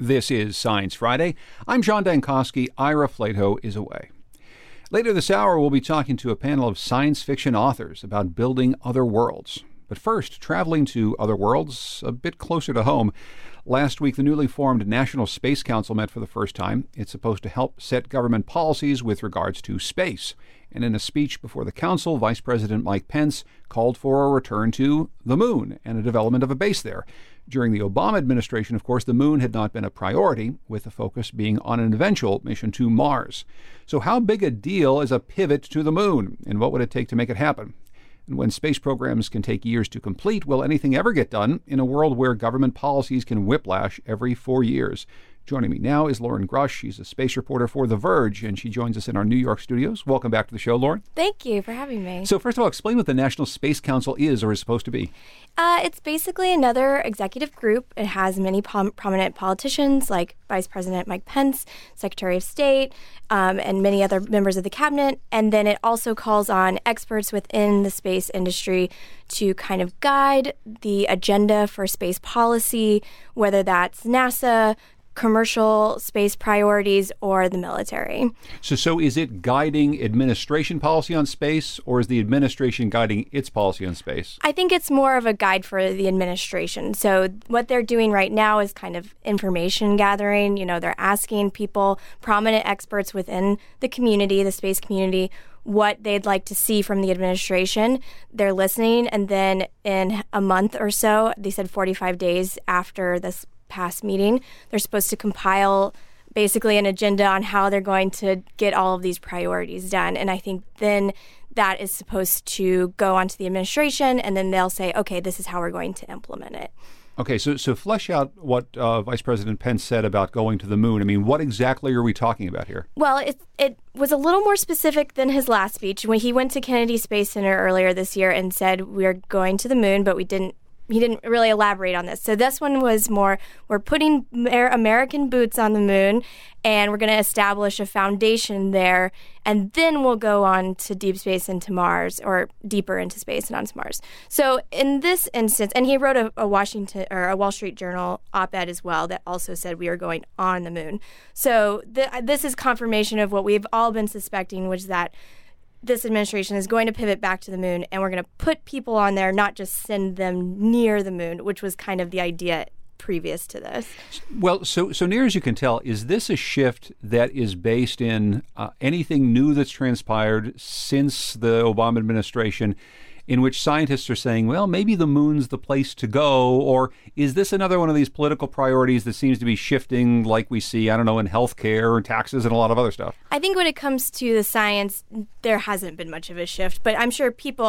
This is Science Friday. I'm John Dankosky. Ira Flato is away. Later this hour, we'll be talking to a panel of science fiction authors about building other worlds. But first, traveling to other worlds a bit closer to home. Last week, the newly formed National Space Council met for the first time. It's supposed to help set government policies with regards to space. And in a speech before the council, Vice President Mike Pence called for a return to the moon and a development of a base there. During the Obama administration, of course, the moon had not been a priority, with the focus being on an eventual mission to Mars. So how big a deal is a pivot to the moon, and what would it take to make it happen? And when space programs can take years to complete, will anything ever get done in a world where government policies can whiplash every 4 years? Joining me now is Lauren Grush. She's a space reporter for The Verge, and she joins us in our New York studios. Welcome back to the show, Lauren. Thank you for having me. So first of all, explain what the National Space Council is or is supposed to be. It's basically another executive group. It has many prominent politicians like Vice President Mike Pence, Secretary of State, and many other members of the cabinet. And then it also calls on experts within the space industry to kind of guide the agenda for space policy, whether that's NASA, commercial space priorities, or the military. So is it guiding administration policy on space, or is the administration guiding its policy on space? I think it's more of a guide for the administration. So what they're doing right now is kind of information gathering. You know, they're asking people, prominent experts within the community, the space community, what they'd like to see from the administration. They're listening, and then in a month or so, they said 45 days after this past meeting, they're supposed to compile basically an agenda on how they're going to get all of these priorities done. And I think then that is supposed to go onto the administration, and then they'll say, okay, this is how we're going to implement it. Okay, so flesh out what Vice President Pence said about going to the moon. I mean, what exactly are we talking about here? Well, it was a little more specific than his last speech when he went to Kennedy Space Center earlier this year and said, we're going to the moon, but he didn't really elaborate on this. So this one was more, we're putting American boots on the moon, and we're going to establish a foundation there, and then we'll go on to deep space into Mars, or deeper into space and onto Mars. So in this instance, and he wrote a Wall Street Journal op-ed as well that also said we are going on the moon. So this is confirmation of what we've all been suspecting, which is that this administration is going to pivot back to the moon, and we're going to put people on there, not just send them near the moon, which was kind of the idea previous to this. Well, so near as you can tell, is this a shift that is based in anything new that's transpired since the Obama administration, in which scientists are saying, well, maybe the moon's the place to go? Or is this another one of these political priorities that seems to be shifting like we see, I don't know, in healthcare and taxes and a lot of other stuff? I think when it comes to the science, there hasn't been much of a shift, but I'm sure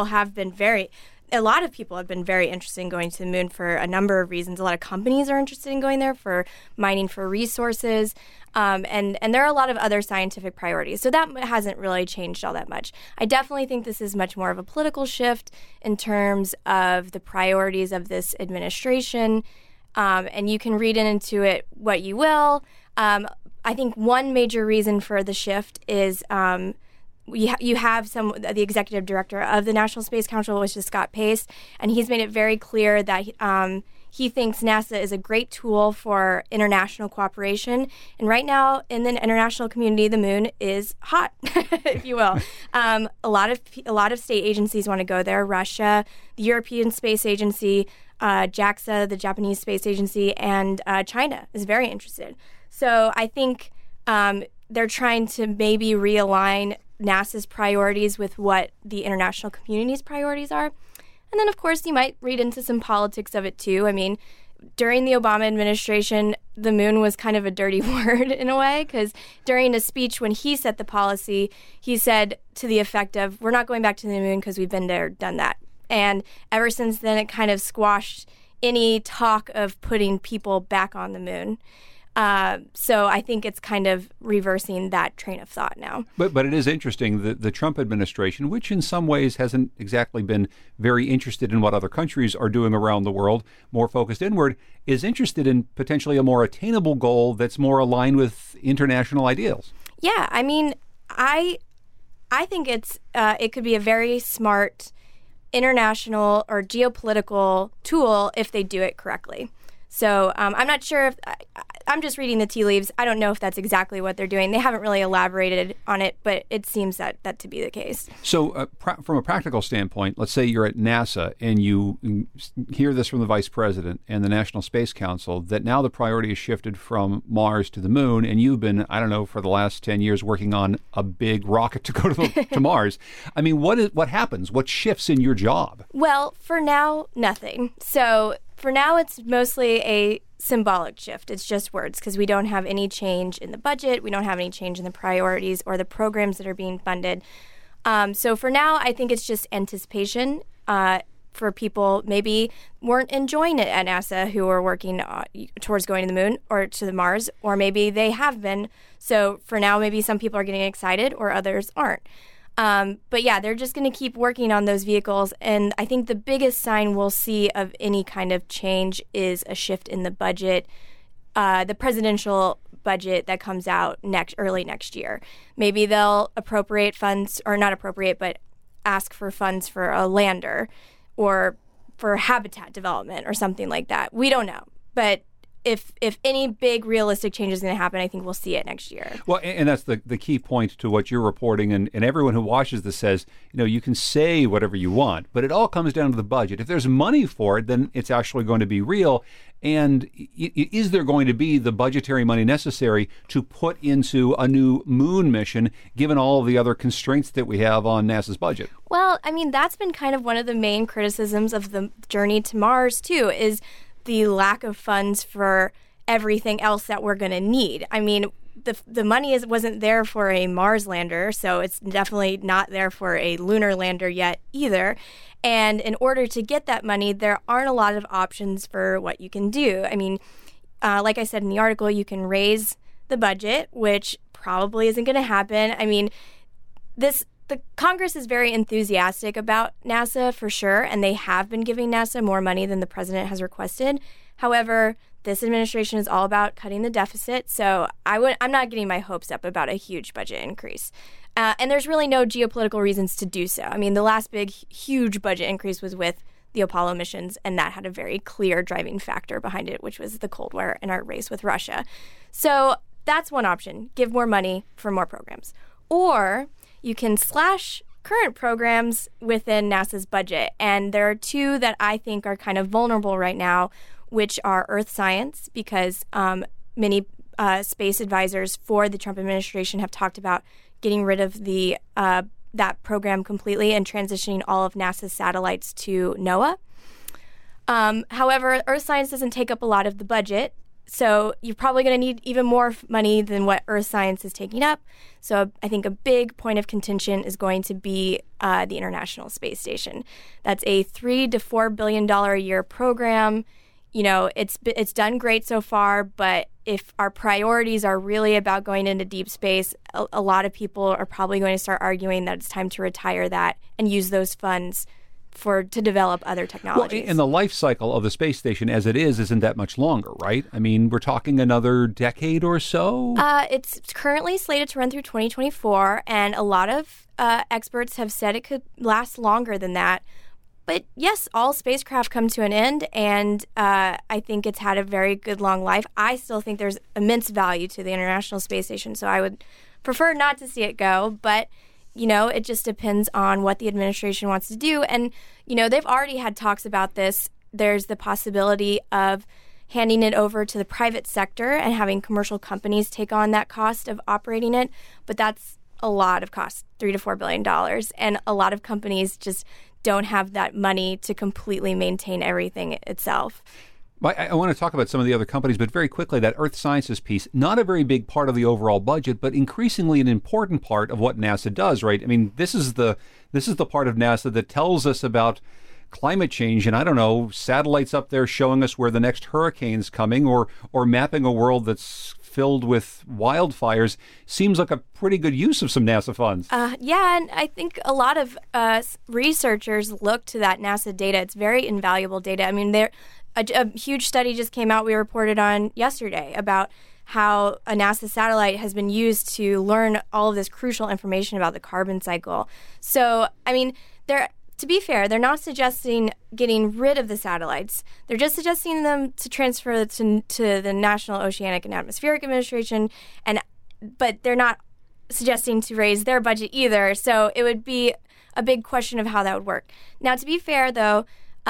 a lot of people have been very interested in going to the moon for a number of reasons. A lot of companies are interested in going there for mining for resources, and there are a lot of other scientific priorities. So that hasn't really changed all that much. I definitely think this is much more of a political shift in terms of the priorities of this administration, and you can read into it what you will. I think one major reason for the shift is you have the executive director of the National Space Council, which is Scott Pace, and he's made it very clear that he thinks NASA is a great tool for international cooperation. And right now, in the international community, the moon is hot, if you will. A lot of state agencies want to go there. Russia, the European Space Agency, JAXA, the Japanese Space Agency, and China is very interested. So I think they're trying to maybe realign NASA's priorities with what the international community's priorities are. And then, of course, you might read into some politics of it, too. I mean, during the Obama administration, the moon was kind of a dirty word in a way, because during a speech when he set the policy, he said to the effect of, we're not going back to the moon because we've been there, done that. And ever since then, it kind of squashed any talk of putting people back on the moon. So I think it's kind of reversing that train of thought now. But it is interesting that the Trump administration, which in some ways hasn't exactly been very interested in what other countries are doing around the world, more focused inward, is interested in potentially a more attainable goal that's more aligned with international ideals. Yeah, I mean, I think it could be a very smart international or geopolitical tool if they do it correctly. So I'm not sure if I'm just reading the tea leaves. I don't know if that's exactly what they're doing. They haven't really elaborated on it, but it seems that to be the case. So from a practical standpoint, let's say you're at NASA and you hear this from the Vice President and the National Space Council that now the priority is shifted from Mars to the Moon, and you've been, I don't know, for the last 10 years working on a big rocket to go to Mars. I mean, what happens? What shifts in your job? Well, for now, nothing. So for now, it's mostly a symbolic shift. It's just words because we don't have any change in the budget. We don't have any change in the priorities or the programs that are being funded. So for now, I think it's just anticipation for people maybe weren't enjoying it at NASA who are working towards going to the moon or to the Mars, or maybe they have been. So for now, maybe some people are getting excited or others aren't. But yeah, they're just going to keep working on those vehicles. And I think the biggest sign we'll see of any kind of change is a shift in the budget, the presidential budget that comes out early next year. Maybe they'll appropriate funds, or not appropriate, but ask for funds for a lander or for habitat development or something like that. We don't know. But if any big realistic change is going to happen, I think we'll see it next year. Well, and that's the key point to what you're reporting, and everyone who watches this says, you can say whatever you want, but it all comes down to the budget. If there's money for it, then it's actually going to be real. And is there going to be the budgetary money necessary to put into a new moon mission, given all of the other constraints that we have on NASA's budget? Well, I mean, that's been kind of one of the main criticisms of the journey to Mars, too, is the lack of funds for everything else that we're going to need. I mean, the money wasn't there for a Mars lander, so it's definitely not there for a lunar lander yet either. And in order to get that money, there aren't a lot of options for what you can do. I mean, like I said in the article, you can raise the budget, which probably isn't going to happen. I mean, the Congress is very enthusiastic about NASA for sure, and they have been giving NASA more money than the president has requested. However, this administration is all about cutting the deficit, so I'm not getting my hopes up about a huge budget increase. And there's really no geopolitical reasons to do so. I mean, the last big, huge budget increase was with the Apollo missions, and that had a very clear driving factor behind it, which was the Cold War and our race with Russia. So that's one option, give more money for more programs. Or you can slash current programs within NASA's budget. And there are two that I think are kind of vulnerable right now, which are Earth science, because many space advisors for the Trump administration have talked about getting rid of that program completely and transitioning all of NASA's satellites to NOAA. However, Earth science doesn't take up a lot of the budget, so you're probably going to need even more money than what Earth science is taking up. So I think a big point of contention is going to be the International Space Station. That's a $3 to $4 billion a year program. It's done great so far, but if our priorities are really about going into deep space, a lot of people are probably going to start arguing that it's time to retire that and use those funds to develop other technologies. Well, and the life cycle of the space station as it isn't that much longer, right? I mean, we're talking another decade or so? It's currently slated to run through 2024, and a lot of experts have said it could last longer than that. But yes, all spacecraft come to an end, and I think it's had a very good long life. I still think there's immense value to the International Space Station, so I would prefer not to see it go, but it just depends on what the administration wants to do. And, they've already had talks about this. There's the possibility of handing it over to the private sector and having commercial companies take on that cost of operating it. But that's a lot of cost, $3 to $4 billion. And a lot of companies just don't have that money to completely maintain everything itself. I want to talk about some of the other companies, but very quickly, that Earth Sciences piece, not a very big part of the overall budget, but increasingly an important part of what NASA does, right? I mean, this is the part of NASA that tells us about climate change and, I don't know, satellites up there showing us where the next hurricane's coming or mapping a world that's filled with wildfires. Seems like a pretty good use of some NASA funds. Yeah, and I think a lot of researchers look to that NASA data. It's very invaluable data. I mean, a huge study just came out we reported on yesterday about how a NASA satellite has been used to learn all of this crucial information about the carbon cycle. So, I mean, to be fair, they're not suggesting getting rid of the satellites. They're just suggesting them to transfer to the National Oceanic and Atmospheric Administration, but they're not suggesting to raise their budget either. So it would be a big question of how that would work. Now, to be fair, though,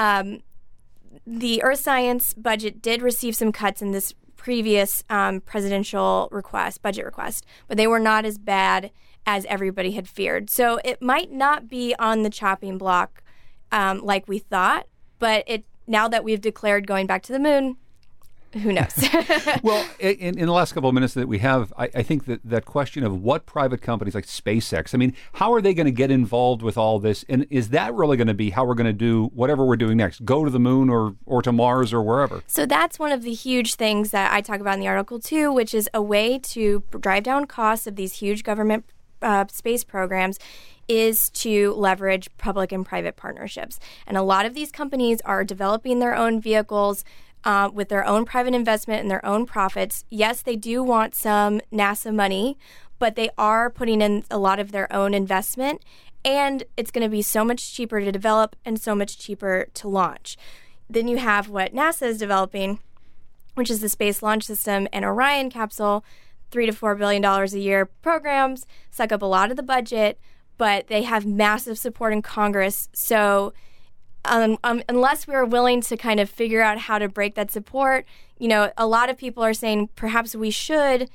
the Earth Science budget did receive some cuts in this previous presidential budget request, but they were not as bad as everybody had feared. So it might not be on the chopping block like we thought, but now that we've declared going back to the moon, who knows? Well, in the last couple of minutes that we have, I think that question of what private companies like SpaceX, I mean, how are they going to get involved with all this? And is that really going to be how we're going to do whatever we're doing next? Go to the moon or to Mars or wherever? So that's one of the huge things that I talk about in the article, too, which is a way to drive down costs of these huge government space programs is to leverage public and private partnerships. And a lot of these companies are developing their own vehicles with their own private investment and their own profits. Yes, they do want some NASA money, but they are putting in a lot of their own investment, and it's going to be so much cheaper to develop and so much cheaper to launch. Then you have what NASA is developing, which is the Space Launch System and Orion capsule, $3 to $4 billion a year programs, suck up a lot of the budget, but they have massive support in Congress. So unless we are willing to kind of figure out how to break that support, a lot of people are saying perhaps we should,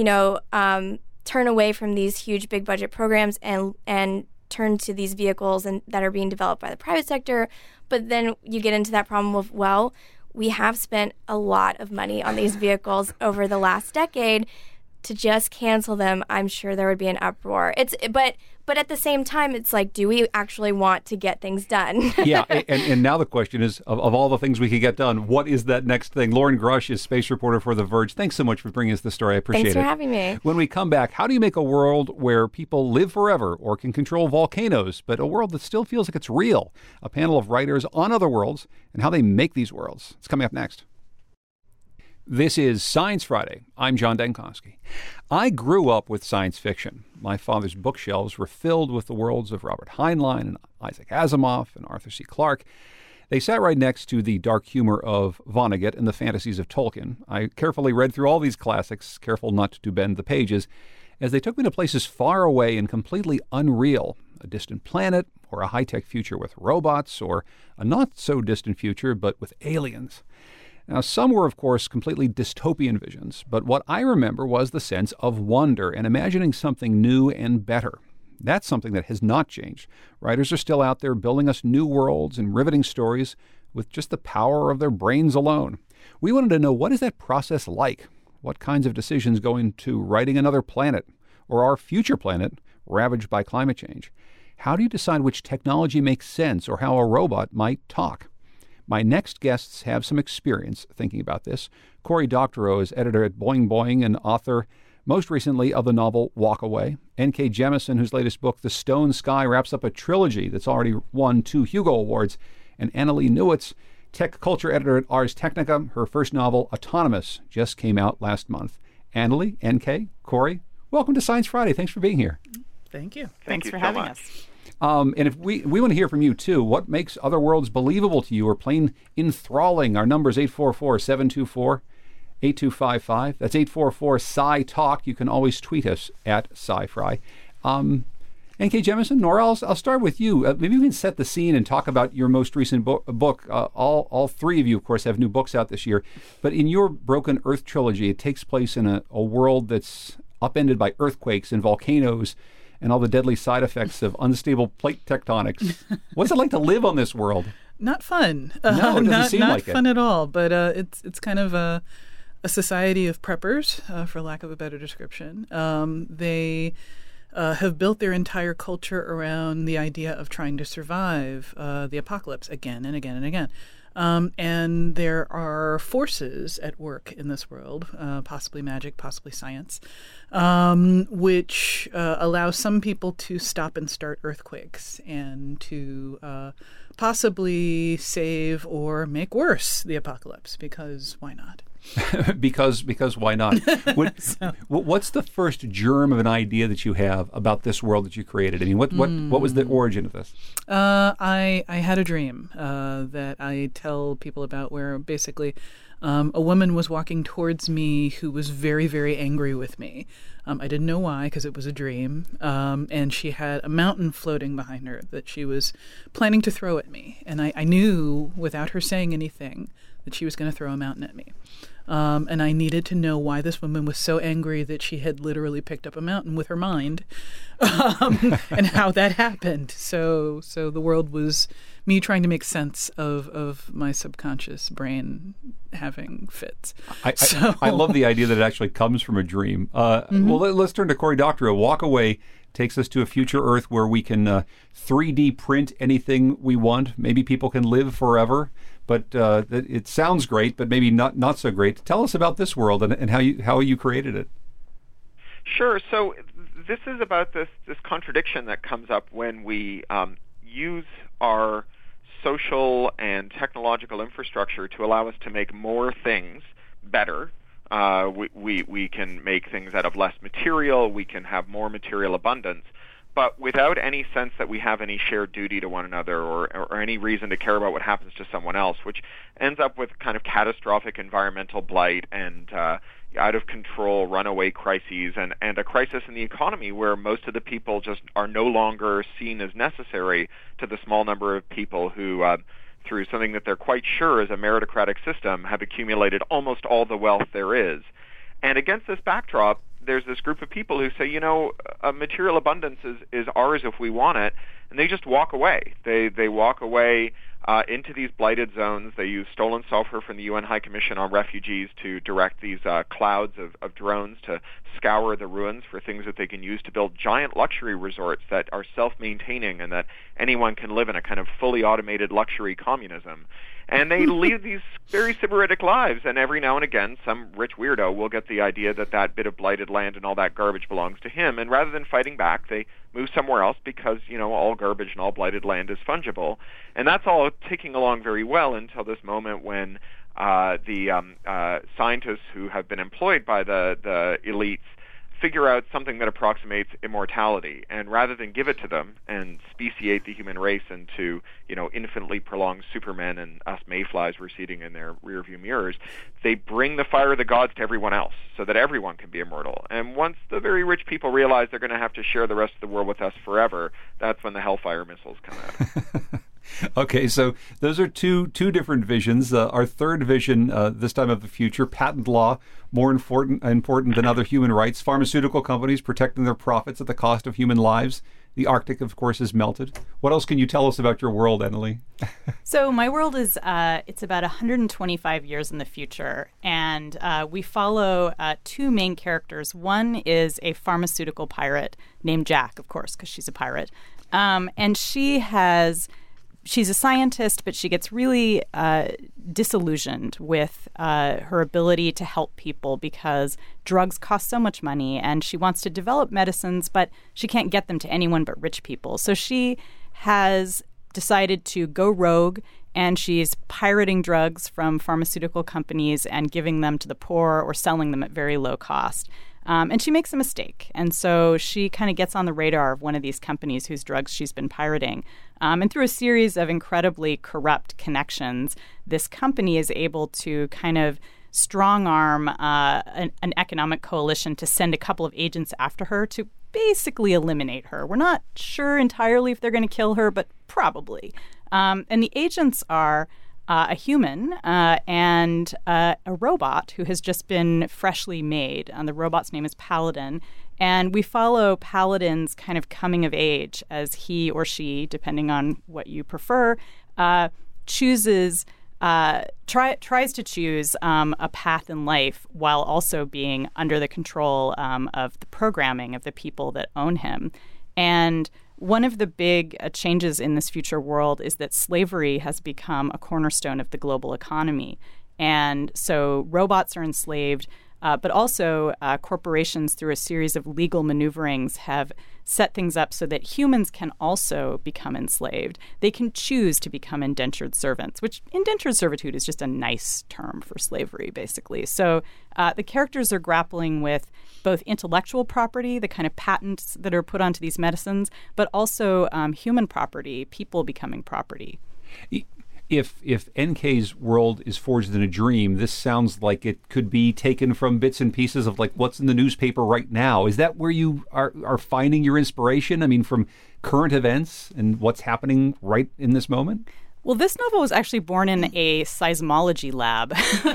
turn away from these huge big budget programs and turn to these vehicles that are being developed by the private sector. But then you get into that problem of, well, we have spent a lot of money on these vehicles over the last decade. To just cancel them, I'm sure there would be an uproar. But at the same time, it's like, do we actually want to get things done? Yeah, and now the question is, of all the things we could get done, what is that next thing? Lauren Grush is space reporter for The Verge. Thanks so much for bringing us the story. I appreciate it. Thanks for having me. When we come back, how do you make a world where people live forever or can control volcanoes, but a world that still feels like it's real? A panel of writers on other worlds and how they make these worlds. It's coming up next. This is Science Friday. I'm John Dankosky. I grew up with science fiction. My father's bookshelves were filled with the worlds of Robert Heinlein and Isaac Asimov and Arthur C. Clarke. They sat right next to the dark humor of Vonnegut and the fantasies of Tolkien. I carefully read through all these classics, careful not to bend the pages, as they took me to places far away and completely unreal. A distant planet, or a high-tech future with robots, or a not-so-distant future but with aliens. Now, some were, of course, completely dystopian visions, but what I remember was the sense of wonder and imagining something new and better. That's something that has not changed. Writers are still out there building us new worlds and riveting stories with just the power of their brains alone. We wanted to know, what is that process like? What kinds of decisions go into writing another planet, or our future planet, ravaged by climate change? How do you decide which technology makes sense, or how a robot might talk? My next guests have some experience thinking about this. Cory Doctorow is editor at Boing Boing and author, most recently, of the novel Walk Away. N.K. Jemisin, whose latest book, The Stone Sky, wraps up a trilogy that's already won 2 Hugo Awards. And Annalee Newitz, tech culture editor at Ars Technica. Her first novel, Autonomous, just came out last month. Annalee, N.K., Cory, welcome to Science Friday. Thanks for being here. Thank you. Thanks for having us. And if we want to hear from you, too. What makes other worlds believable to you or plain enthralling? Our number is 844-724-8255. That's 844-SCI-TALK. You can always tweet us at SciFri. N.K. Jemisin, Nora, I'll start with you. Maybe you can set the scene and talk about your most recent book. All three of you, of course, have new books out this year. But in your Broken Earth trilogy, it takes place in a world that's upended by earthquakes and volcanoes and all the deadly side effects of unstable plate tectonics. What's it like to live on this world? Not fun. No, it doesn't seem like it. Not fun at all. But it's kind of a society of preppers, for lack of a better description. They have built their entire culture around the idea of trying to survive the apocalypse again and again and again. And there are forces at work in this world, possibly magic, possibly science, which allow some people to stop and start earthquakes and to possibly save or make worse the apocalypse, because why not? because why not? What's the first germ of an idea that you have about this world that you created? I mean, what was the origin of this? I had a dream that I tell people about, where basically a woman was walking towards me who was very, very angry with me. I didn't know why, because it was a dream. And she had a mountain floating behind her that she was planning to throw at me. And I knew, without her saying anything, that she was going to throw a mountain at me. And I needed to know why this woman was so angry that she had literally picked up a mountain with her mind, and how that happened. So the world was me trying to make sense of my subconscious brain having fits. I love the idea that it actually comes from a dream. Well, let's turn to Cory Doctorow. Walk Away takes us to a future Earth where we can 3D print anything we want. Maybe people can live forever. But it sounds great, but maybe not so great. Tell us about this world and how you created it. Sure. So this is about this contradiction that comes up when we use our social and technological infrastructure to allow us to make more things better. We can make things out of less material. We can have more material abundance, but without any sense that we have any shared duty to one another or any reason to care about what happens to someone else, which ends up with kind of catastrophic environmental blight and out-of-control runaway crises and a crisis in the economy where most of the people just are no longer seen as necessary to the small number of people who, through something that they're quite sure is a meritocratic system, have accumulated almost all the wealth there is. And against this backdrop, there's this group of people who say, material abundance is ours if we want it, and they just walk away. They walk away into these blighted zones. They use stolen software from the UN High Commission on Refugees to direct these clouds of drones to scour the ruins for things that they can use to build giant luxury resorts that are self-maintaining and that anyone can live in, a kind of fully automated luxury communism. And they lead these very sybaritic lives, and every now and again, some rich weirdo will get the idea that bit of blighted land and all that garbage belongs to him, and rather than fighting back, they move somewhere else because, all garbage and all blighted land is fungible. And that's all ticking along very well until this moment when the scientists who have been employed by the elites figure out something that approximates immortality, and rather than give it to them and speciate the human race into, infinitely prolonged supermen and us mayflies receding in their rearview mirrors, they bring the fire of the gods to everyone else so that everyone can be immortal. And once the very rich people realize they're going to have to share the rest of the world with us forever, that's when the Hellfire missiles come out. Okay, so those are two different visions. Our third vision, this time of the future, patent law, more important than other human rights. Pharmaceutical companies protecting their profits at the cost of human lives. The Arctic, of course, is melted. What else can you tell us about your world, Annalee? So my world is, it's about 125 years in the future, and we follow two main characters. One is a pharmaceutical pirate named Jack, of course, because she's a pirate. And she's a scientist, but she gets really disillusioned with her ability to help people because drugs cost so much money, and she wants to develop medicines, but she can't get them to anyone but rich people. So she has decided to go rogue, and she's pirating drugs from pharmaceutical companies and giving them to the poor or selling them at very low cost. And she makes a mistake. And so she kind of gets on the radar of one of these companies whose drugs she's been pirating. And through a series of incredibly corrupt connections, this company is able to kind of strong-arm an economic coalition to send a couple of agents after her to basically eliminate her. We're not sure entirely if they're going to kill her, but probably. And the agents are a human and a robot who has just been freshly made. The robot's name is Paladin. And we follow Paladin's kind of coming of age as he or she, depending on what you prefer, tries to choose a path in life while also being under the control of the programming of the people that own him. And one of the big changes in this future world is that slavery has become a cornerstone of the global economy. And so robots are enslaved But also, corporations, through a series of legal maneuverings, have set things up so that humans can also become enslaved. They can choose to become indentured servants, which indentured servitude is just a nice term for slavery, basically. So the characters are grappling with both intellectual property, the kind of patents that are put onto these medicines, but also human property, people becoming property. If NK's world is forged in a dream, this sounds like it could be taken from bits and pieces of like what's in the newspaper right now. Is that where you are finding your inspiration? I mean, from current events and what's happening right in this moment? Well, this novel was actually born in a seismology lab.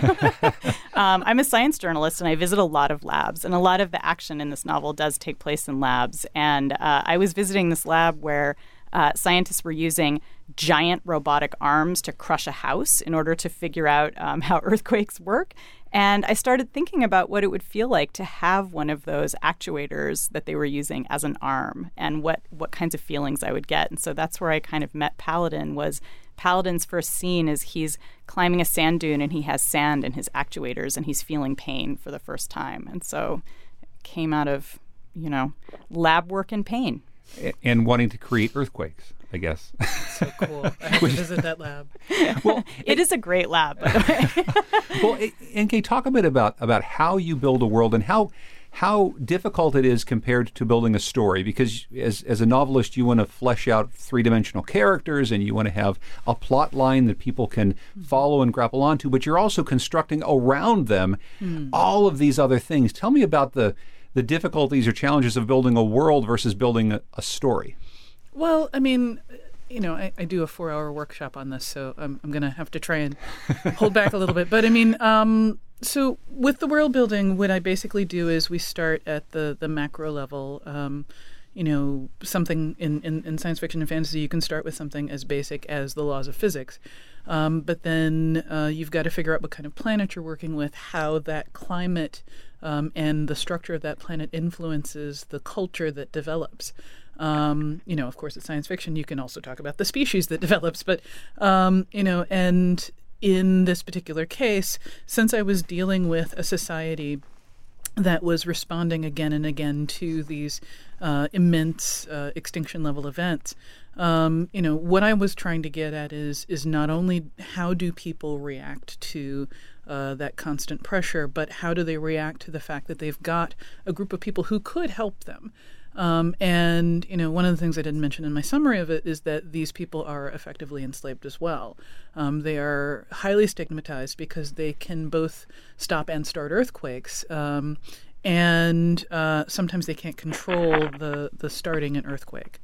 I'm a science journalist, and I visit a lot of labs. And a lot of the action in this novel does take place in labs. And I was visiting this lab where scientists were using giant robotic arms to crush a house in order to figure out how earthquakes work. And I started thinking about what it would feel like to have one of those actuators that they were using as an arm, and what kinds of feelings I would get. And so that's where I kind of met Paladin. Paladin's first scene is he's climbing a sand dune and he has sand in his actuators and he's feeling pain for the first time. And so it came out of, lab work and pain. And wanting to create earthquakes, I guess. So cool. I have to visit that lab. Well, it is a great lab, by the way. Well, NK, talk a bit about how you build a world and how difficult it is compared to building a story. Because as a novelist, you want to flesh out three-dimensional characters and you want to have a plot line that people can follow and grapple onto, but you're also constructing around them all of these other things. Tell me about the difficulties or challenges of building a world versus building a story. Well, I mean, I do a 4-hour workshop on this, so I'm going to have to try and hold back a little bit. But I mean, so with the world building, what I basically do is we start at the macro level. Something in science fiction and fantasy, you can start with something as basic as the laws of physics. But then you've got to figure out what kind of planet you're working with, how that climate and the structure of that planet influences the culture that develops. Of course, it's science fiction. You can also talk about the species that develops. But, and in this particular case, since I was dealing with a society that was responding again and again to these immense extinction level events, what I was trying to get at is not only how do people react to that constant pressure, but how do they react to the fact that they've got a group of people who could help them. And one of the things I didn't mention in my summary of it is that these people are effectively enslaved as well. They are highly stigmatized because they can both stop and start earthquakes. And sometimes they can't control the starting an earthquake.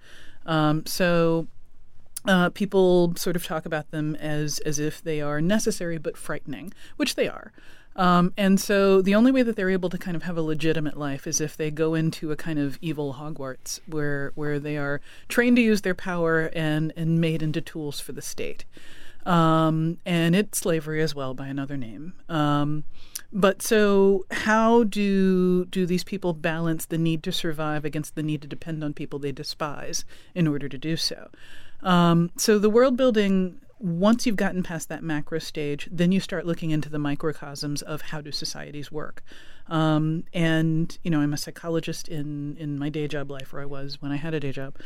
So people sort of talk about them as if they are necessary but frightening, which they are. And so the only way that they're able to kind of have a legitimate life is if they go into a kind of evil Hogwarts where they are trained to use their power and made into tools for the state. And it's slavery as well by another name. But so how do these people balance the need to survive against the need to depend on people they despise in order to do so? So the world building, once you've gotten past that macro stage, then you start looking into the microcosms of how do societies work. And, I'm a psychologist in my day job life, or I was when I had a day job.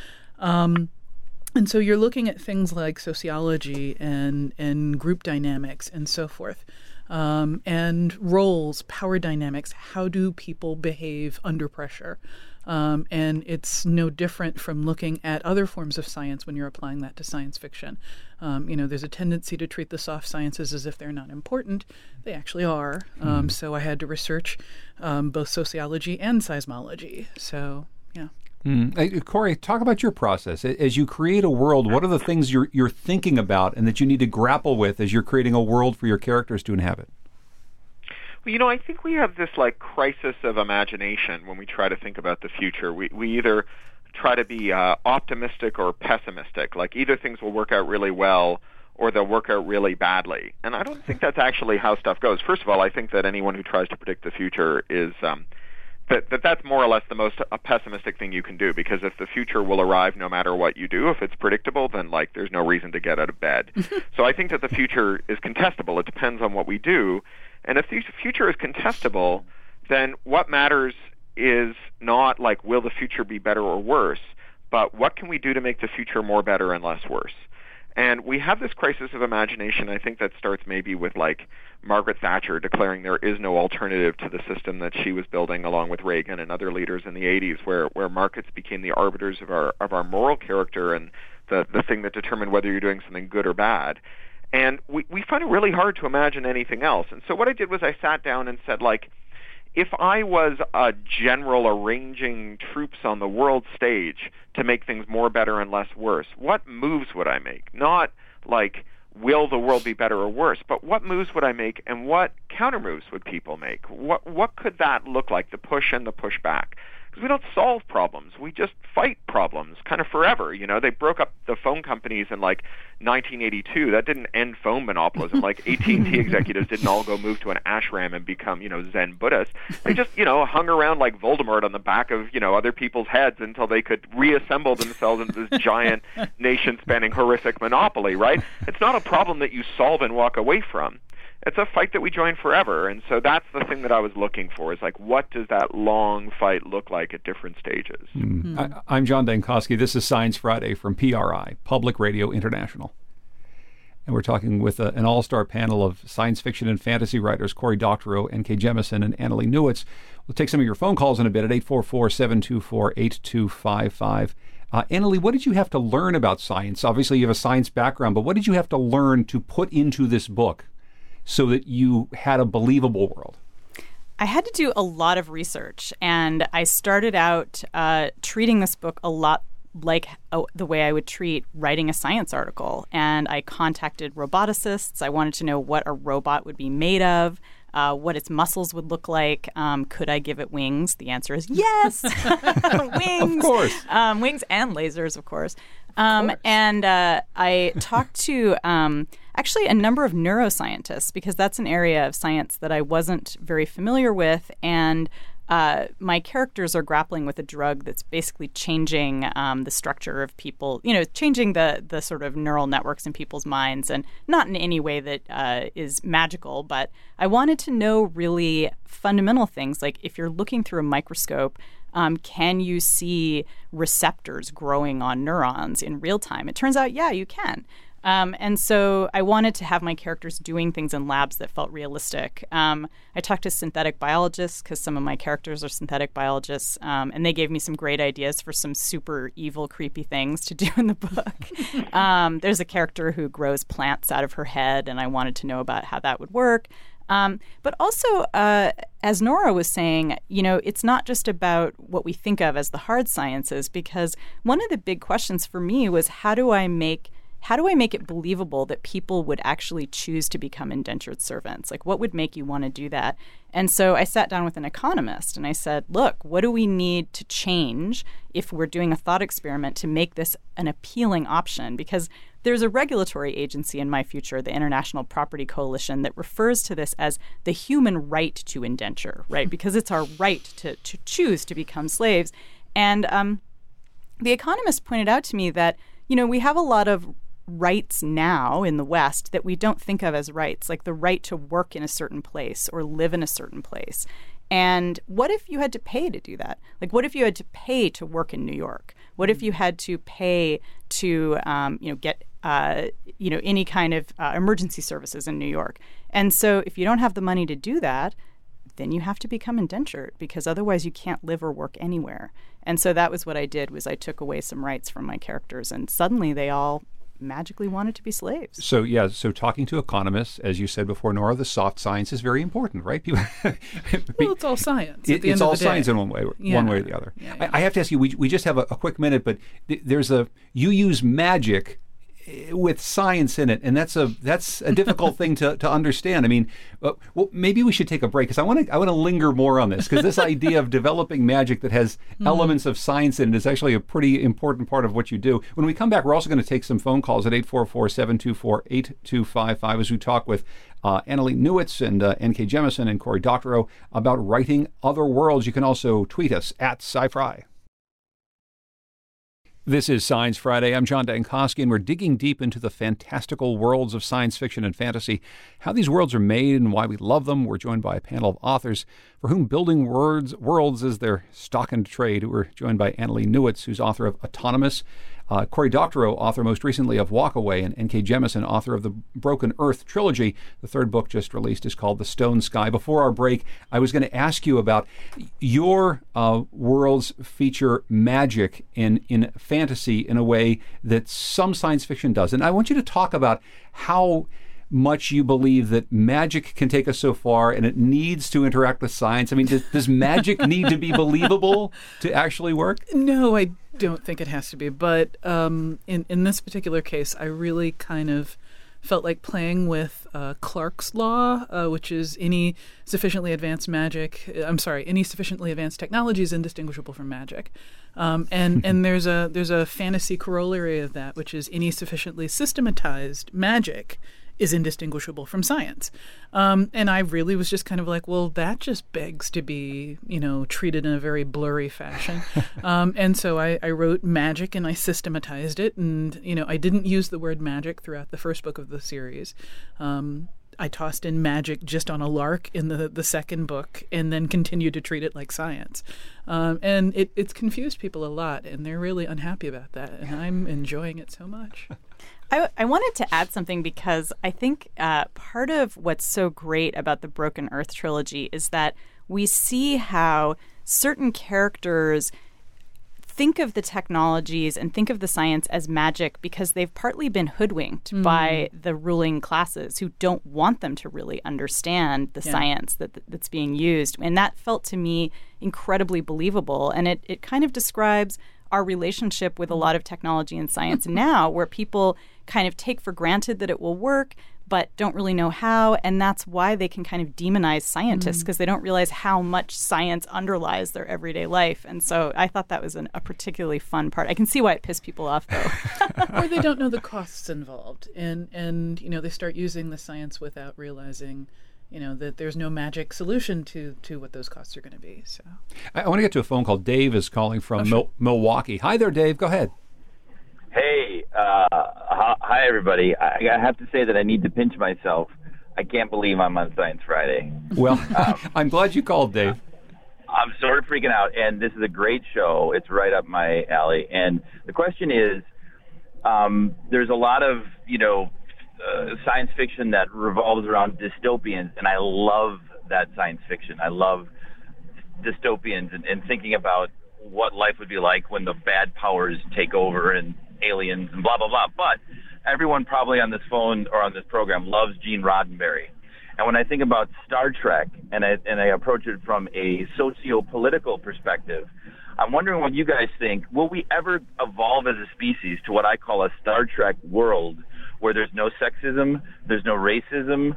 And so you're looking at things like sociology and group dynamics and so forth. And roles, power dynamics, how do people behave under pressure? And it's no different from looking at other forms of science when you're applying that to science fiction. There's a tendency to treat the soft sciences as if they're not important. They actually are. So I had to research both sociology and seismology. So, yeah. Corey, talk about your process. As you create a world, what are the things you're thinking about and that you need to grapple with as you're creating a world for your characters to inhabit? Well, I think we have this crisis of imagination when we try to think about the future. We either try to be optimistic or pessimistic. Either things will work out really well or they'll work out really badly. And I don't think that's actually how stuff goes. First of all, I think that anyone who tries to predict the future is that's more or less the most pessimistic thing you can do, because if the future will arrive no matter what you do, if it's predictable, then there's no reason to get out of bed. So I think that the future is contestable. It depends on what we do. And if the future is contestable, then what matters is not like, will the future be better or worse, but what can we do to make the future more better and less worse? And we have this crisis of imagination, I think, that starts maybe with like Margaret Thatcher declaring there is no alternative to the system that she was building along with Reagan and other leaders in the 80s, where markets became the arbiters of our moral character and the thing that determined whether you're doing something good or bad. And we find it really hard to imagine anything else. And so what I did was I sat down and said, like, if I was a general arranging troops on the world stage to make things more better and less worse, what moves would I make? Not like, will the world be better or worse, but what moves would I make and what counter moves would people make? What could that look like, the push and the pushback? Because we don't solve problems. We just fight problems kind of forever. You know, they broke up the phone companies in like 1982. That didn't end phone monopolism. Like AT&T executives didn't all go move to an ashram and become, Zen Buddhists. They just, hung around like Voldemort on the back of, other people's heads until they could reassemble themselves into this giant nation-spanning horrific monopoly, right? It's not a problem that you solve and walk away from. It's a fight that we join forever. And so that's the thing that I was looking for, is like, what does that long fight look like at different stages? I'm John Dankosky. This is Science Friday from PRI, Public Radio International. And we're talking with an all-star panel of science fiction and fantasy writers, Cory Doctorow, N.K. Jemisin, and Annalee Newitz. We'll take some of your phone calls in a bit at 844-724-8255. Annalee, what did you have to learn about science? Obviously, you have a science background, but what did you have to learn to put into this book so that you had a believable world? I had to do a lot of research, and I started out treating this book a lot like the way I would treat writing a science article. And I contacted roboticists. I wanted to know what a robot would be made of, what its muscles would look like. Could I give it wings? The answer is yes. Wings. Of course. Wings and lasers, of course. And I talked to actually a number of neuroscientists, because that's an area of science that I wasn't very familiar with. And my characters are grappling with a drug that's basically changing the structure of people, changing the sort of neural networks in people's minds, and not in any way that is magical. But I wanted to know really fundamental things, like if you're looking through a microscope, can you see receptors growing on neurons in real time? It turns out, yeah, you can. And so I wanted to have my characters doing things in labs that felt realistic. I talked to synthetic biologists, because some of my characters are synthetic biologists, and they gave me some great ideas for some super evil, creepy things to do in the book. There's a character who grows plants out of her head, and I wanted to know about how that would work. But also, as Nora was saying, it's not just about what we think of as the hard sciences, because one of the big questions for me was, how do I make it believable that people would actually choose to become indentured servants? Like, what would make you want to do that? And so I sat down with an economist and I said, look, what do we need to change if we're doing a thought experiment to make this an appealing option? Because there's a regulatory agency in my future, the International Property Coalition, that refers to this as the human right to indenture, right? Because it's our right to choose to become slaves. And the economist pointed out to me that, we have a lot of rights now in the West that we don't think of as rights, like the right to work in a certain place or live in a certain place. And what if you had to pay to do that? Like, what if you had to pay to work in New York? What if you had to pay to, get, any kind of emergency services in New York? And so if you don't have the money to do that, then you have to become indentured, because otherwise you can't live or work anywhere. And so that was what I did, was I took away some rights from my characters, and suddenly they all magically wanted to be slaves. So talking to economists, as you said before, Nora, the soft science is very important, right? Well, it's all science. It's all science in one way or the other. Yeah. I have to ask you, we just have a quick minute, but you use magic with science in it, and that's a difficult thing to understand. I mean, well, maybe we should take a break, because I want to linger more on this, because this idea of developing magic that has elements of science in it is actually a pretty important part of what you do. When we come back, we're also going to take some phone calls at 844-724-8255 as we talk with Annalee Newitz and N.K. Jemisin and Cory Doctorow about writing other worlds. You can also tweet us at SciFri. This is Science Friday. I'm John Dankosky, and we're digging deep into the fantastical worlds of science fiction and fantasy, how these worlds are made and why we love them. We're joined by a panel of authors for whom building worlds is their stock and trade. We're joined by Annalee Newitz, who's author of Autonomous, Cory Doctorow, author most recently of Walkaway, and N.K. Jemisin, author of the Broken Earth trilogy. The third book just released is called The Stone Sky. Before our break, I was going to ask you about your worlds feature magic in fantasy in a way that some science fiction does. And I want you to talk about how much you believe that magic can take us so far and it needs to interact with science. I mean, does magic need to be believable to actually work? No, I don't think it has to be. But in this particular case, I really kind of felt like playing with Clarke's law, which is any sufficiently advanced technology is indistinguishable from magic. And there's a fantasy corollary of that, which is any sufficiently systematized magic is indistinguishable from science. And I really was just kind of like, well, that just begs to be, treated in a very blurry fashion. And so I wrote magic and I systematized it. And, I didn't use the word magic throughout the first book of the series. I tossed in magic just on a lark in the second book and then continued to treat it like science. And it's confused people a lot, and they're really unhappy about that. And I'm enjoying it so much. I wanted to add something because I think part of what's so great about the Broken Earth trilogy is that we see how certain characters think of the technologies and think of the science as magic because they've partly been hoodwinked by the ruling classes who don't want them to really understand the science that's being used. And that felt to me incredibly believable. And it kind of describes our relationship with a lot of technology and science now, where people kind of take for granted that it will work, but don't really know how. And that's why they can kind of demonize scientists, because they don't realize how much science underlies their everyday life. And so I thought that was a particularly fun part. I can see why it pissed people off, though. Or they don't know the costs involved. And they start using the science without realizing that there's no magic solution to what those costs are going to be. So I want to get to a phone call. Dave is calling from Milwaukee. Hi there, Dave. Go ahead. Hey, hi, everybody. I have to say that I need to pinch myself. I can't believe I'm on Science Friday. Well, I'm glad you called, Dave. I'm sort of freaking out, and this is a great show. It's right up my alley. And the question is, there's a lot of, science fiction that revolves around dystopians, and I love that science fiction. I love dystopians and thinking about what life would be like when the bad powers take over and aliens and blah, blah, blah. But everyone probably on this phone or on this program loves Gene Roddenberry. And when I think about Star Trek and I approach it from a socio-political perspective, I'm wondering what you guys think. Will we ever evolve as a species to what I call a Star Trek world where there's no sexism, there's no racism?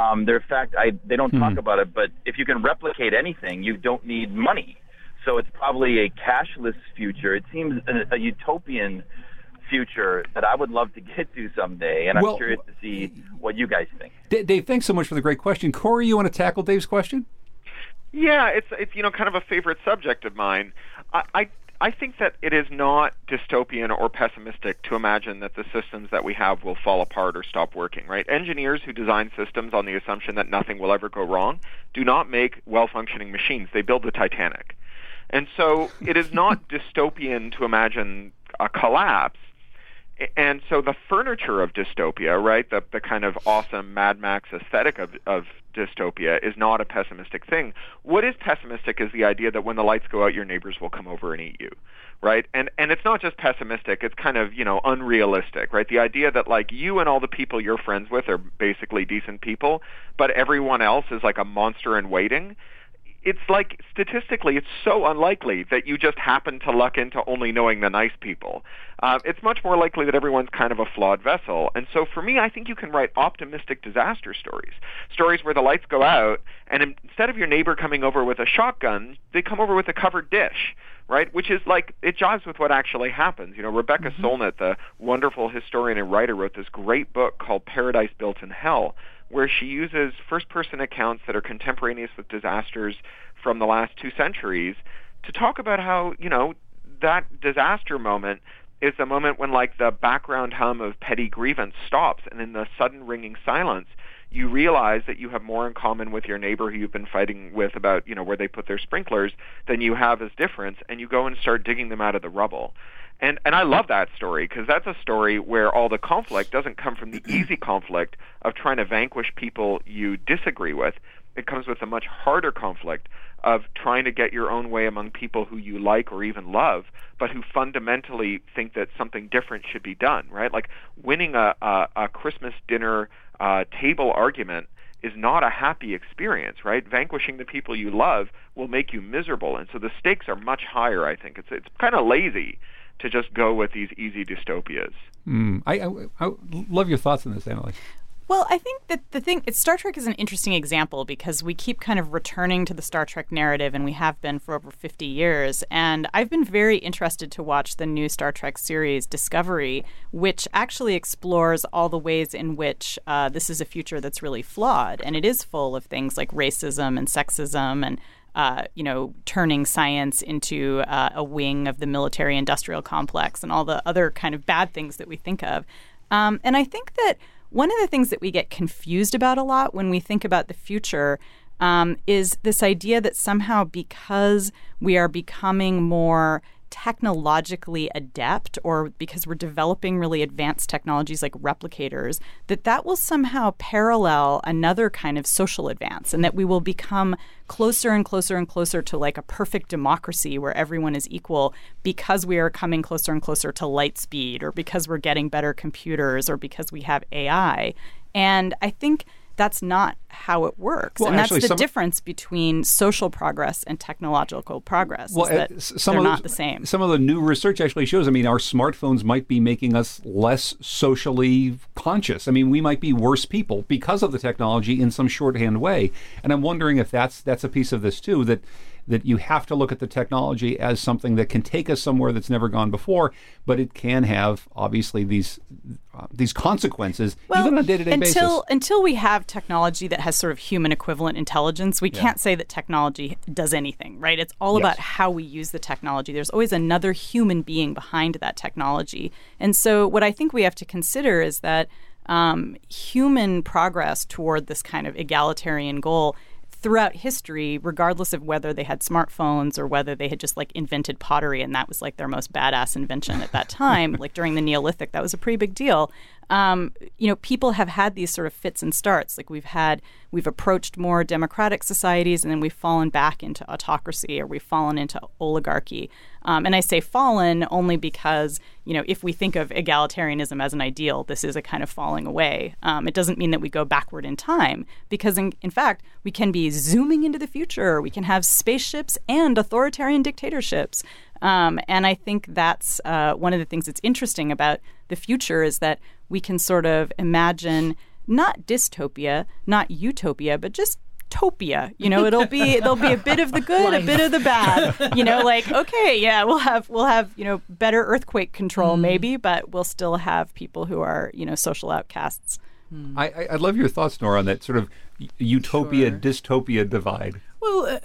They don't talk about it, but if you can replicate anything, you don't need money. So it's probably a cashless future. It seems a utopian future that I would love to get to someday, and I'm curious to see what you guys think. Dave, thanks so much for the great question. Cory, you want to tackle Dave's question? Yeah, it's kind of a favorite subject of mine. I think that it is not dystopian or pessimistic to imagine that the systems that we have will fall apart or stop working, right? Engineers who design systems on the assumption that nothing will ever go wrong do not make well-functioning machines. They build the Titanic. And so it is not dystopian to imagine a collapse. And so the furniture of dystopia, right, the kind of awesome Mad Max aesthetic of dystopia is not a pessimistic thing. What is pessimistic is the idea that when the lights go out, your neighbors will come over and eat you, right? And it's not just pessimistic, it's kind of, unrealistic, right? The idea that, like, you and all the people you're friends with are basically decent people, but everyone else is like a monster in waiting. It's like, statistically, it's so unlikely that you just happen to luck into only knowing the nice people. It's much more likely that everyone's kind of a flawed vessel. And so for me, I think you can write optimistic disaster stories where the lights go out, and instead of your neighbor coming over with a shotgun, they come over with a covered dish, right? Which is like, it jives with what actually happens. Rebecca Solnit, the wonderful historian and writer, wrote this great book called Paradise Built in Hell, where she uses first-person accounts that are contemporaneous with disasters from the last 2 centuries to talk about how, that disaster moment is the moment when like the background hum of petty grievance stops, and in the sudden ringing silence, you realize that you have more in common with your neighbor who you've been fighting with about, where they put their sprinklers than you have as difference, and you go and start digging them out of the rubble. And I love that story, because that's a story where all the conflict doesn't come from the easy conflict of trying to vanquish people you disagree with. It comes with a much harder conflict of trying to get your own way among people who you like or even love, but who fundamentally think that something different should be done, right? Like winning a Christmas dinner table argument is not a happy experience, right? Vanquishing the people you love will make you miserable, and so the stakes are much higher, I think. It's kind of lazy to just go with these easy dystopias. I love your thoughts on this, Emily. Well, I think that Star Trek is an interesting example because we keep kind of returning to the Star Trek narrative, and we have been for over 50 years. And I've been very interested to watch the new Star Trek series, Discovery, which actually explores all the ways in which this is a future that's really flawed. And it is full of things like racism and sexism and turning science into a wing of the military-industrial complex and all the other kind of bad things that we think of. And I think that one of the things that we get confused about a lot when we think about the future is this idea that somehow because we are becoming more technologically adept, or because we're developing really advanced technologies like replicators, that will somehow parallel another kind of social advance, and that we will become closer and closer and closer to like a perfect democracy where everyone is equal because we are coming closer and closer to light speed, or because we're getting better computers, or because we have AI. And I think that's not how it works. Well, and that's the difference between social progress and technological progress. Well, is that they're not the same. Some of the new research actually shows, our smartphones might be making us less socially conscious. We might be worse people because of the technology in some shorthand way. And I'm wondering if that's a piece of this too, that you have to look at the technology as something that can take us somewhere that's never gone before, but it can have, obviously, these consequences, even on a day-to-day basis. Until we have technology that has sort of human equivalent intelligence, we can't say that technology does anything, right? It's all about how we use the technology. There's always another human being behind that technology. And so what I think we have to consider is that human progress toward this kind of egalitarian goal throughout history, regardless of whether they had smartphones or whether they had just like invented pottery and that was like their most badass invention at that time, like during the Neolithic, that was a pretty big deal. People have had these sort of fits and starts. Like we've approached more democratic societies, and then we've fallen back into autocracy, or we've fallen into oligarchy. And I say fallen only because, if we think of egalitarianism as an ideal, this is a kind of falling away. It doesn't mean that we go backward in time, because in fact, we can be zooming into the future. We can have spaceships and authoritarian dictatorships. And I think that's one of the things that's interesting about the future is that we can sort of imagine not dystopia, not utopia, but just topia. There'll be a bit of the good, a bit of the bad. We'll have better earthquake control maybe, but we'll still have people who are social outcasts. I love your thoughts, Nora, on that sort of utopia-dystopia divide. Well,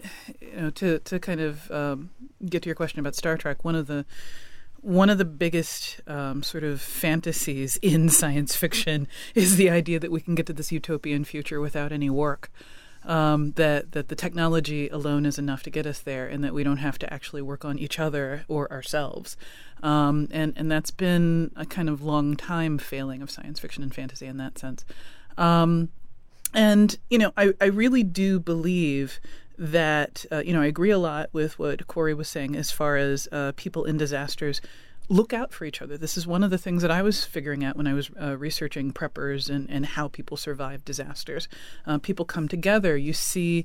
to kind of get to your question about Star Trek, one of the biggest sort of fantasies in science fiction is the idea that we can get to this utopian future without any work. That the technology alone is enough to get us there, and that we don't have to actually work on each other or ourselves. And that's been a kind of long time failing of science fiction and fantasy in that sense. I really do believe that, I agree a lot with what Corey was saying as far as people in disasters look out for each other. This is one of the things that I was figuring out when I was researching preppers and how people survive disasters. People come together. You see,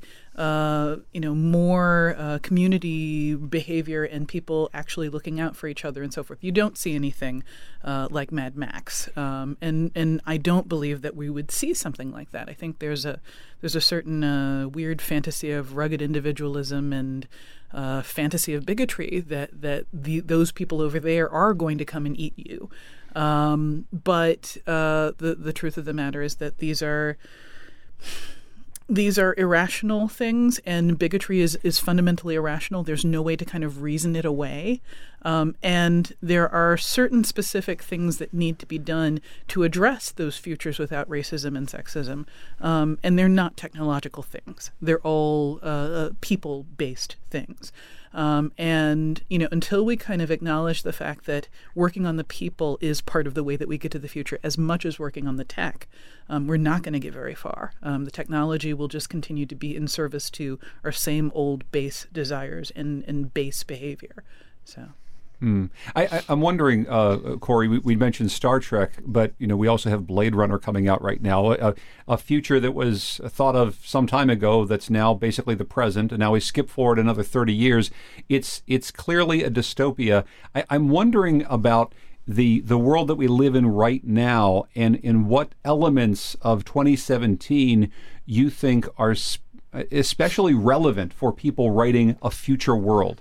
more community behavior and people actually looking out for each other and so forth. You don't see anything like Mad Max, and I don't believe that we would see something like that. I think there's a certain weird fantasy of rugged individualism and fantasy of bigotry that those people over there are going to come and eat you. But the truth of the matter is that these are these are irrational things, and bigotry is fundamentally irrational. There's no way to kind of reason it away. And there are certain specific things that need to be done to address those futures without racism and sexism. And they're not technological things. They're all people-based things. And, until we kind of acknowledge the fact that working on the people is part of the way that we get to the future as much as working on the tech, we're not going to get very far. The technology will just continue to be in service to our same old base desires and base behavior. So. I'm wondering, Corey, we mentioned Star Trek, but we also have Blade Runner coming out right now, a future that was thought of some time ago that's now basically the present, and now we skip forward another 30 years. It's clearly a dystopia. I'm wondering about the world that we live in right now, and in what elements of 2017 you think are especially relevant for people writing a future world.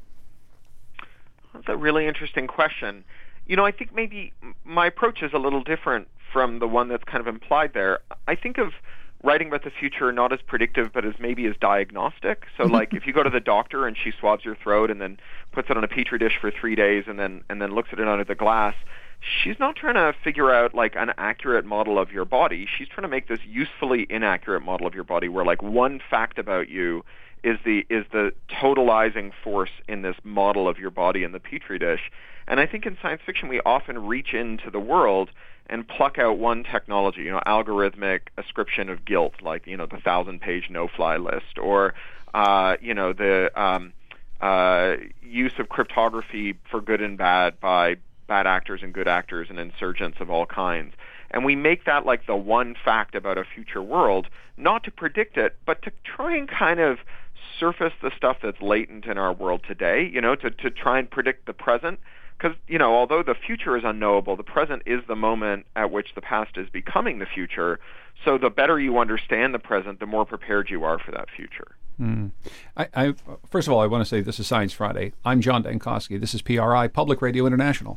That's a really interesting question. I think maybe my approach is a little different from the one that's kind of implied there. I think of writing about the future not as predictive, but as diagnostic. So, like, if you go to the doctor and she swabs your throat and then puts it on a petri dish for 3 days and then looks at it under the glass, she's not trying to figure out like an accurate model of your body. She's trying to make this usefully inaccurate model of your body, where like one fact about you is the totalizing force in this model of your body in the petri dish. And I think in science fiction we often reach into the world and pluck out one technology, algorithmic ascription of guilt, like the 1,000-page no-fly list, or the use of cryptography for good and bad by bad actors and good actors and insurgents of all kinds. And we make that like the one fact about a future world, not to predict it, but to try and kind of surface the stuff that's latent in our world today, to try and predict the present. Because, although the future is unknowable, the present is the moment at which the past is becoming the future. So the better you understand the present, the more prepared you are for that future. I first of all, I want to say this is Science Friday. I'm John Dankosky. This is PRI, Public Radio International.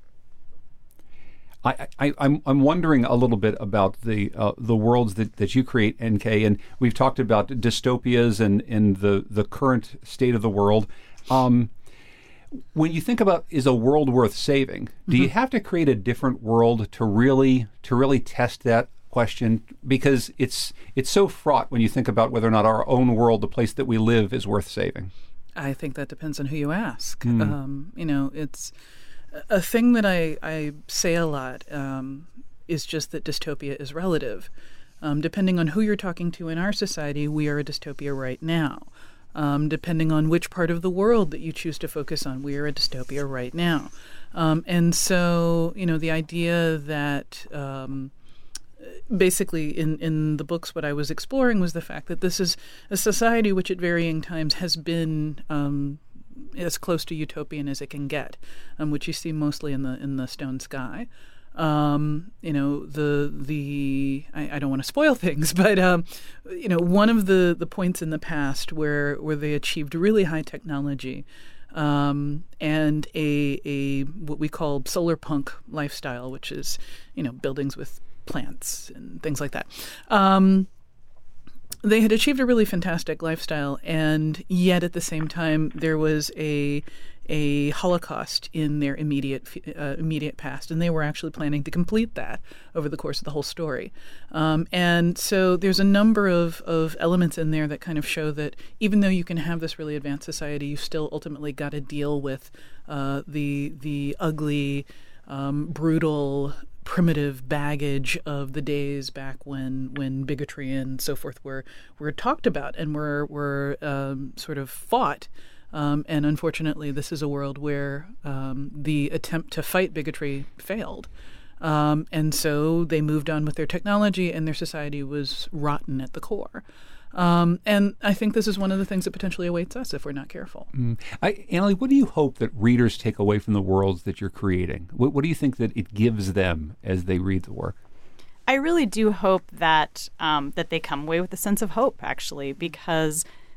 I'm wondering a little bit about the worlds that you create, NK, and we've talked about dystopias and the current state of the world. When you think about, is a world worth saving, do you have to create a different world to really test that question? Because it's so fraught when you think about whether or not our own world, the place that we live, is worth saving. I think that depends on who you ask. It's a thing that I say a lot is just that dystopia is relative. Depending on who you're talking to in our society, we are a dystopia right now. Depending on which part of the world that you choose to focus on, we are a dystopia right now. And so, the idea that basically in the books what I was exploring was the fact that this is a society which at varying times has been as close to utopian as it can get, which you see mostly in the Stone Sky. I don't want to spoil things, but one of the points in the past where they achieved really high technology and a what we call solar punk lifestyle, which is buildings with plants and things like that. They had achieved a really fantastic lifestyle, and yet at the same time there was a Holocaust in their immediate past, and they were actually planning to complete that over the course of the whole story. And so there's a number of elements in there that kind of show that even though you can have this really advanced society, you still ultimately got to deal with the ugly, brutal, primitive baggage of the days back when bigotry and so forth were talked about and were sort of fought. And unfortunately, this is a world where the attempt to fight bigotry failed. And so they moved on with their technology, and their society was rotten at the core. And I think this is one of the things that potentially awaits us if we're not careful. Annalie, what do you hope that readers take away from the worlds that you're creating? What do you think that it gives them as they read the work? I really do hope that that they come away with a sense of hope, actually, because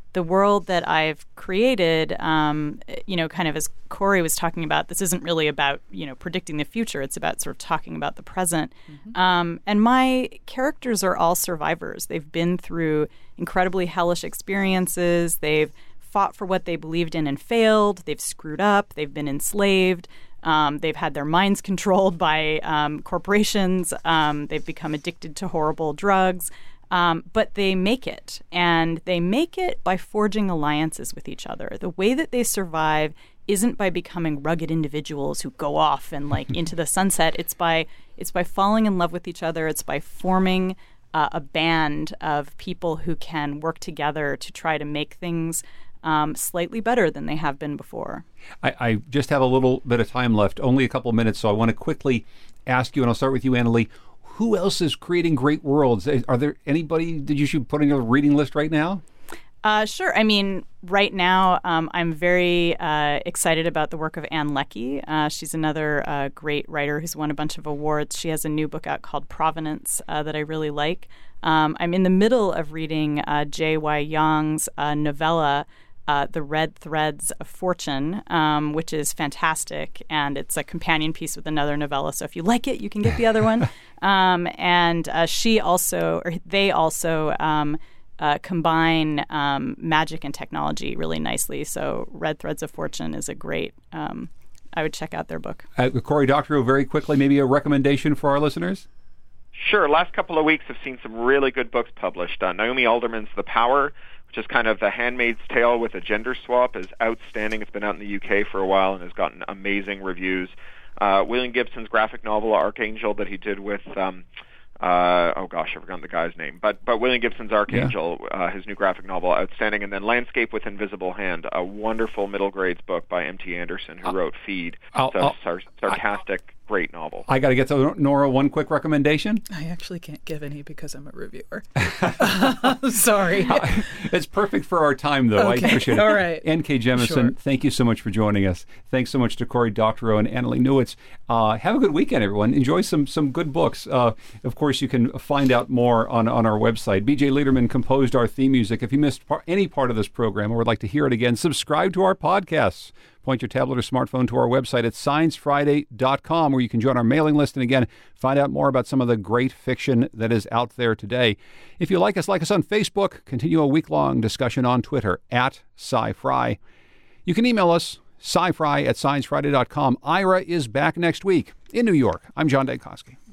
the world that I've created, kind of as Corey was talking about, this isn't really about, predicting the future. It's about sort of talking about the present. Mm-hmm. And my characters are all survivors. They've been through incredibly hellish experiences. They've fought for what they believed in and failed. They've screwed up. They've been enslaved. They've had their minds controlled by corporations. They've become addicted to horrible drugs. But they make it, and they make it by forging alliances with each other. The way that they survive isn't by becoming rugged individuals who go off and into the sunset. It's by falling in love with each other. It's by forming a band of people who can work together to try to make things slightly better than they have been before. I just have a little bit of time left, only a couple minutes, so I want to quickly ask you, and I'll start with you, Annalee. Who else is creating great worlds? Are there anybody that you should put on your reading list right now? Sure. I mean, right now, I'm very excited about the work of Ann Leckie. She's another great writer who's won a bunch of awards. She has a new book out called Provenance that I really like. I'm in the middle of reading J.Y. Yang's novella, The Red Threads of Fortune, which is fantastic, and it's a companion piece with another novella. So if you like it, you can get the other one. They also combine magic and technology really nicely. So Red Threads of Fortune is a great. I would check out their book. Cory Doctorow, very quickly, maybe a recommendation for our listeners. Sure. Last couple of weeks, I've seen some really good books published. Naomi Alderman's The Power, which is kind of The Handmaid's Tale with a gender swap, is outstanding. It's been out in the UK for a while and has gotten amazing reviews. William Gibson's graphic novel, Archangel, that he did with, I've forgotten the guy's name, but William Gibson's Archangel, his new graphic novel, outstanding. And then Landscape with Invisible Hand, a wonderful middle grades book by M.T. Anderson, who wrote Feed. Sarcastic, great novel. I got to get to Nora, one quick recommendation. I actually can't give any because I'm a reviewer. Sorry. It's perfect for our time, though. Okay. I appreciate it. All right. N.K. Jemisin, Sure. Thank you so much for joining us. Thanks so much to Cory Doctorow and Annalee Newitz. Have a good weekend, everyone. Enjoy some good books. Of course, you can find out more on our website. B.J. Liederman composed our theme music. If you missed any part of this program or would like to hear it again, subscribe to our podcasts. Point your tablet or smartphone to our website at sciencefriday.com, where you can join our mailing list and, again, find out more about some of the great fiction that is out there today. If you like us on Facebook. Continue a week-long discussion on Twitter at SciFri. You can email us, scifri@sciencefriday.com. Ira is back next week in New York. I'm John Dankosky.